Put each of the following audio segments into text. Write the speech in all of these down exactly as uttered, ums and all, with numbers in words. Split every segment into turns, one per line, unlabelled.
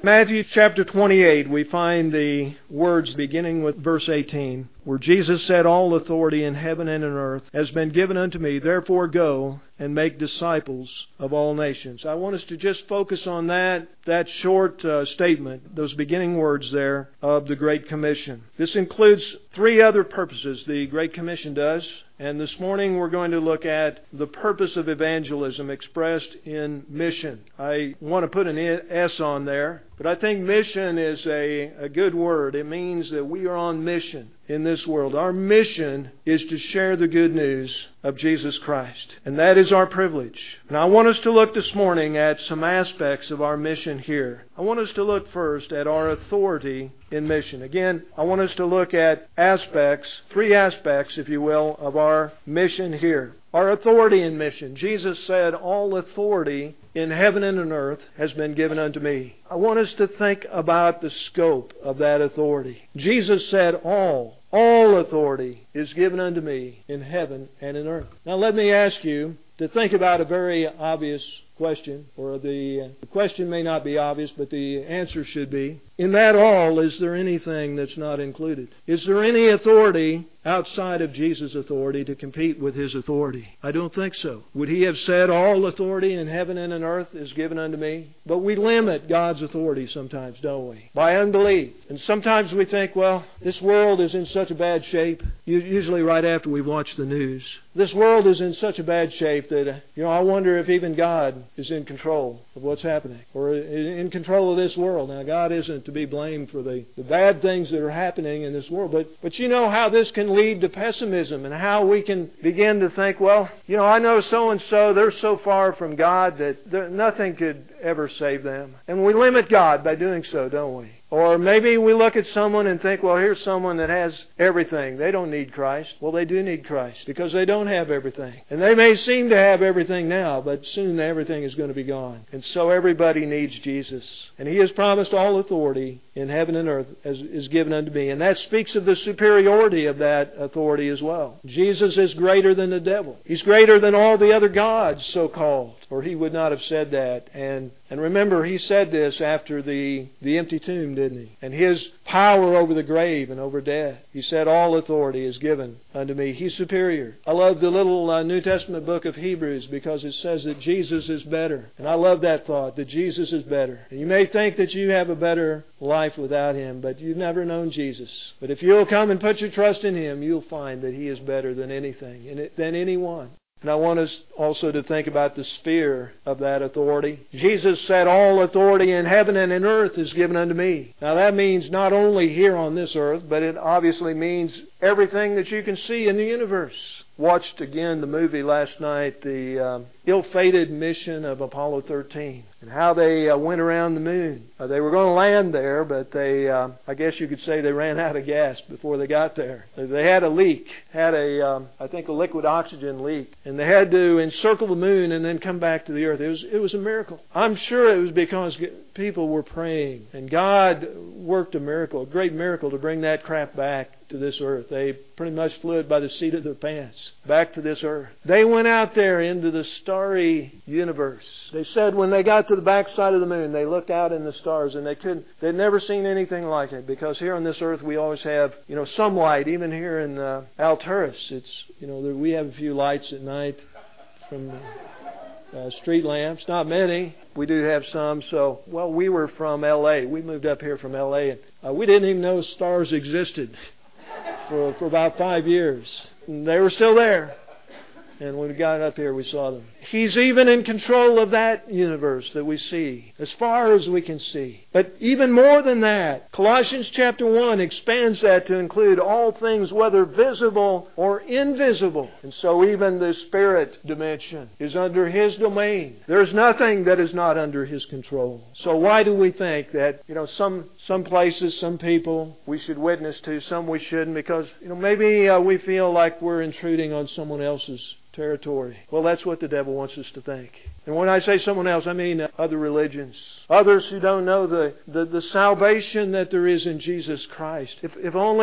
Matthew chapter twenty-eight, we find the words beginning with verse eighteen, where Jesus said, "All authority in heaven and on earth has been given unto me. Therefore go and make disciples of all nations." I want us to just focus on that, that short uh, statement, those beginning words there of the Great Commission. This includes three other purposes, the Great Commission does. And this morning we're going to look at the purpose of evangelism expressed in mission. I want to put an S on there, but I think mission is a, a good word. It means that we are on mission in this world. Our mission is to share the good news of Jesus Christ. And that is our privilege. And I want us to look this morning at some aspects of our mission here. I want us to look first at our authority in mission. Again, I want us to look at aspects, three aspects, if you will, of our mission here. Our authority in mission. Jesus said, "All authority in heaven and on earth has been given unto me." I want us to think about the scope of that authority. Jesus said, all, all authority is given unto me in heaven and in earth. Now let me ask you to think about a very obvious question, or the, uh, the question may not be obvious, but the answer should be. In that all, is there anything that's not included? Is there any authority outside of Jesus' authority to compete with His authority? I don't think so. Would He have said, "All authority in heaven and on earth is given unto me"? But we limit God's authority sometimes, don't we? By unbelief. And sometimes we think, well, this world is in such a bad shape. Usually right after we've watched the news. This world is in such a bad shape that, you know, I wonder if even God is in control of what's happening, or in control of this world. Now, God isn't to be blamed for the, the bad things that are happening in this world, but, but you know how this can lead to pessimism, and how we can begin to think, well, you know, I know so-and-so, they're so far from God that there, nothing could ever save them. And we limit God by doing so, don't we? Or maybe we look at someone and think, well, here's someone that has everything. They don't need Christ. Well, they do need Christ because they don't have everything. And they may seem to have everything now, but soon everything is going to be gone. And so everybody needs Jesus. And He has promised all authority in heaven and earth as is given unto me. And that speaks of the superiority of that authority as well. Jesus is greater than the devil. He's greater than all the other gods, so-called. Or He would not have said that. And and remember, He said this after the, the empty tomb, didn't He? And His power over the grave and over death. He said, "All authority is given unto me." He's superior. I love the little uh, New Testament book of Hebrews because it says that Jesus is better. And I love that thought, that Jesus is better. And you may think that you have a better life without Him, but you've never known Jesus. But if you'll come and put your trust in Him, you'll find that He is better than anything, than anyone. And I want us also to think about the sphere of that authority. Jesus said, "All authority in heaven and in earth is given unto me." Now that means not only here on this earth, but it obviously means everything that you can see in the universe. Watched again the movie last night, the uh, ill-fated mission of Apollo thirteen, and how they uh, went around the moon. Uh, they were going to land there, but they, uh, I guess you could say they ran out of gas before they got there. They had a leak, had a, um, I think a liquid oxygen leak, and they had to encircle the moon and then come back to the earth. It was, it was a miracle. I'm sure it was because people were praying, and God worked a miracle, a great miracle to bring that craft back to this earth. They pretty much flew it by the seat of their pants back to this earth. They went out there into the starry universe. They said when they got to the backside of the moon, they looked out in the stars and they couldn't, they'd never seen anything like it, because here on this earth we always have, you know, some light. Even here in uh, Alturas, it's, you know, there, we have a few lights at night from uh, street lamps. Not many. We do have some. So, well, we were from L A. We moved up here from L A, and uh, we didn't even know stars existed. For, for about five years. And they were still there. And when we got up here, we saw them. He's even in control of that universe that we see, as far as we can see. But even more than that, Colossians chapter one expands that to include all things, whether visible or invisible. And so even the spirit dimension is under His domain. There's nothing that is not under His control. So why do we think that, you know, some some places, some people we should witness to, some we shouldn't? Because, you know, maybe uh, we feel like we're intruding on someone else's territory. Well, that's what the devil wants us to think. And when I say someone else, I mean other religions. Others who don't know the, the, the salvation that there is in Jesus Christ. If, if only we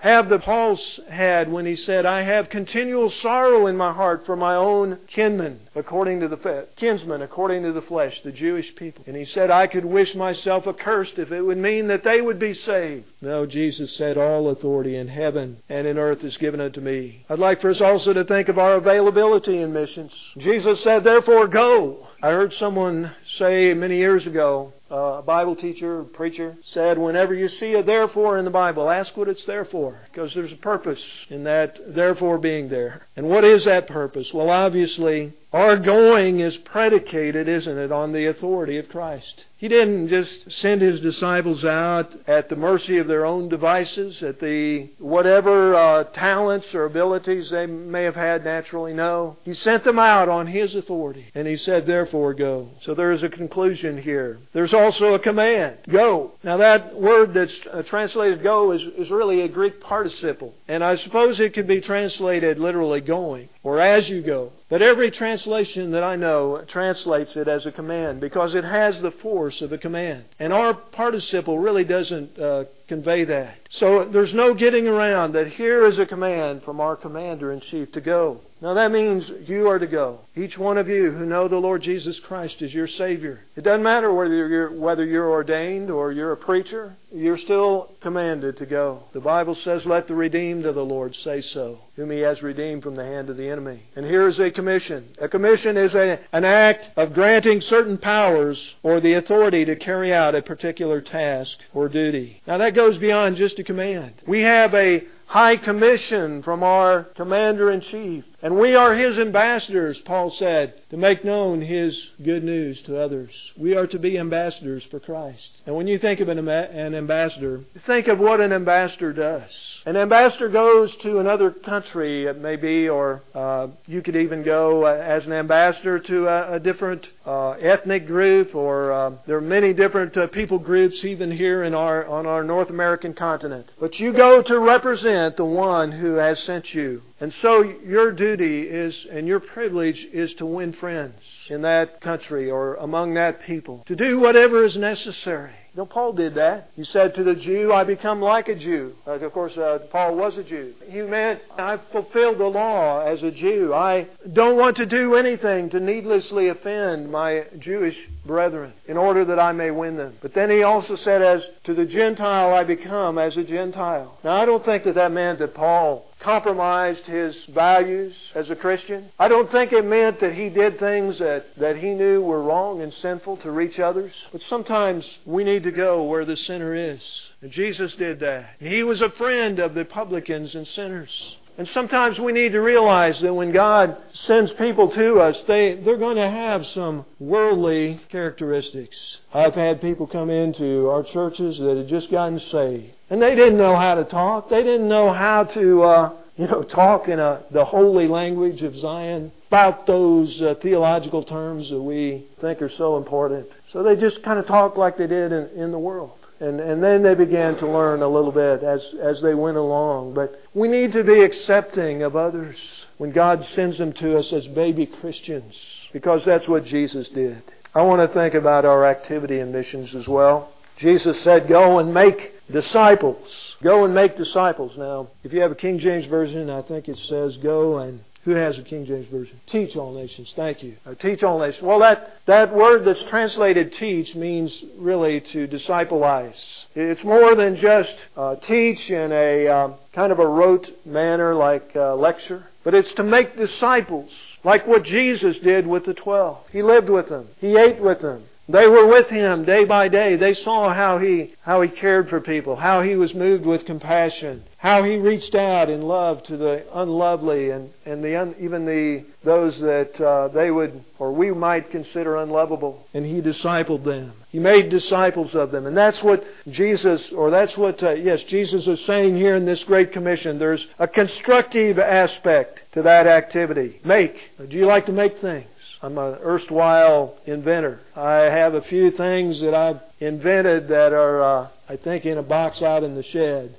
have that Paul had when he said, I have continual sorrow in my heart for my own kinmen, according to the fe- kinsmen, according to the flesh, the Jewish people. And he said, I could wish myself accursed if it would mean that they would be saved. No, Jesus said, all authority in heaven and in earth is given unto me. I'd like for us also to think of our availability in missions. Jesus said, therefore go. I heard someone say many years ago, uh, a Bible teacher, a preacher, said, whenever you see a therefore in the Bible, ask what it's there for. Because there's a purpose in that therefore being there. And what is that purpose? Well, obviously, our going is predicated, isn't it, on the authority of Christ. He didn't just send His disciples out at the mercy of their own devices, at the whatever uh, talents or abilities they may have had naturally. No. He sent them out on His authority. And He said, therefore, go. So there is a conclusion here. There's also a command. Go. Now that word that's uh, translated go is, is really a Greek participle. And I suppose it could be translated literally going, or as you go. But every translation that I know translates it as a command because it has the force of a command. And our participle really doesn't uh, convey that. So there's no getting around that here is a command from our Commander-in-Chief to go. Now that means you are to go. Each one of you who know the Lord Jesus Christ as your Savior. It doesn't matter whether you're, whether you're ordained or you're a preacher. You're still commanded to go. The Bible says, let the redeemed of the Lord say so, whom He has redeemed from the hand of the enemy. And here is a commission. A commission is a, an act of granting certain powers or the authority to carry out a particular task or duty. Now that goes beyond just a command. We have a high commission from our Commander-in-Chief. And we are His ambassadors, Paul said, to make known His good news to others. We are to be ambassadors for Christ. And when you think of an, an ambassador, think of what an ambassador does. An ambassador goes to another country, it may be, or uh, you could even go uh, as an ambassador to a, a different uh, ethnic group, or uh, there are many different uh, people groups even here in our on our North American continent. But you go to represent the one who has sent you. And so your duty is, and your privilege is to win friends in that country or among that people. To do whatever is necessary. You know, Paul did that. He said to the Jew, I become like a Jew. Uh, of course, uh, Paul was a Jew. He meant, I fulfilled the law as a Jew. I don't want to do anything to needlessly offend my Jewish brethren in order that I may win them. But then he also said, as to the Gentile, I become as a Gentile. Now, I don't think that that meant that Paul compromised his values as a Christian. I don't think it meant that he did things that, that he knew were wrong and sinful to reach others. But sometimes we need to go where the sinner is. And Jesus did that. He was a friend of the publicans and sinners. And sometimes we need to realize that when God sends people to us, they, they're going to have some worldly characteristics. I've had people come into our churches that had just gotten saved. And they didn't know how to talk. They didn't know how to, uh, you know, talk in a, the holy language of Zion about those uh, theological terms that we think are so important. So they just kind of talked like they did in, in the world. And, and then they began to learn a little bit as, as they went along. But we need to be accepting of others when God sends them to us as baby Christians, because that's what Jesus did. I want to think about our activity in missions as well. Jesus said, go and make disciples. Go and make disciples. Now, if you have a King James Version, I think it says go and... Who has a King James Version? Teach all nations. Thank you. Uh, teach all nations. Well, that, that word that's translated teach means really to discipleize. It's more than just uh, teach in a um, kind of a rote manner like uh, lecture. But it's to make disciples, like what Jesus did with the twelve. He lived with them. He ate with them. They were with Him day by day. They saw how He how He cared for people, how He was moved with compassion, how He reached out in love to the unlovely and, and the un, even the those that uh, they would, or we might consider unlovable. And He discipled them. He made disciples of them. And that's what Jesus, or that's what, uh, yes, Jesus is saying here in this Great Commission. There's a constructive aspect to that activity. Make. Do you like to make things? I'm an erstwhile inventor. I have a few things that I've invented that are, uh, I think, in a box out in the shed.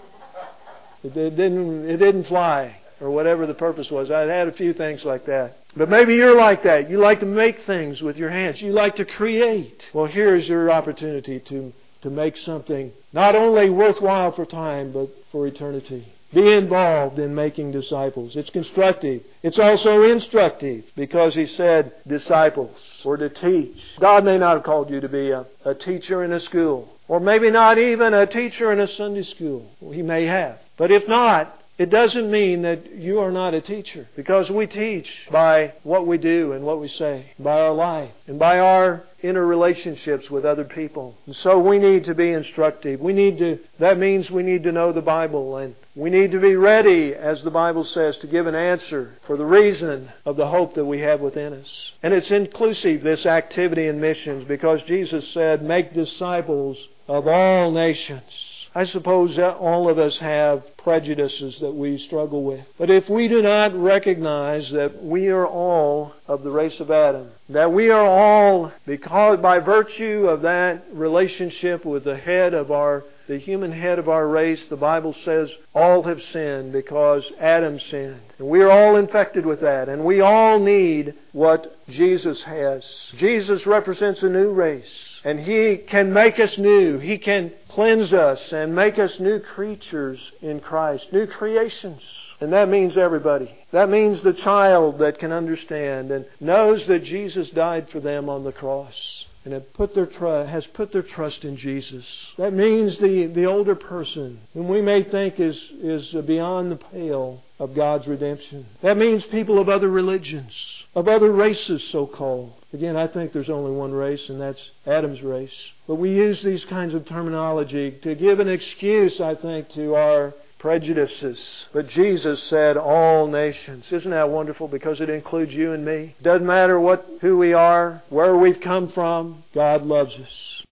It, it didn't, it didn't fly, or whatever the purpose was. I had a few things like that. But maybe you're like that. You like to make things with your hands. You like to create. Well, here's your opportunity to to make something not only worthwhile for time, but for eternity. Be involved in making disciples. It's constructive. It's also instructive, because He said disciples, or to teach. God may not have called you to be a, a teacher in a school, or maybe not even a teacher in a Sunday school. He may have. But if not, it doesn't mean that you are not a teacher, because we teach by what we do and what we say, by our life, and by our interrelationships with other people. And so we need to be instructive. We need to, that means we need to know the Bible, and we need to be ready, as the Bible says, to give an answer for the reason of the hope that we have within us. And it's inclusive, this activity in missions, because Jesus said, make disciples of all nations. I suppose that all of us have prejudices that we struggle with. But if we do not recognize that we are all of the race of Adam, that we are all, because by virtue of that relationship with the head of our, the human head of our race, the Bible says all have sinned because Adam sinned. And we are all infected with that. And we all need what Jesus has. Jesus represents a new race. And He can make us new. He can cleanse us and make us new creatures in Christ, new creations. And that means everybody. That means the child that can understand and knows that Jesus died for them on the cross, and have put their tr- has put their trust in Jesus. That means the, the older person, whom we may think is, is beyond the pale of God's redemption. That means people of other religions, of other races, so-called. Again, I think there's only one race, and that's Adam's race. But we use these kinds of terminology to give an excuse, I think, to our prejudices. But Jesus said all nations. Isn't that wonderful? Because it includes you and me. Doesn't matter what, who we are, where we've come from. God loves us.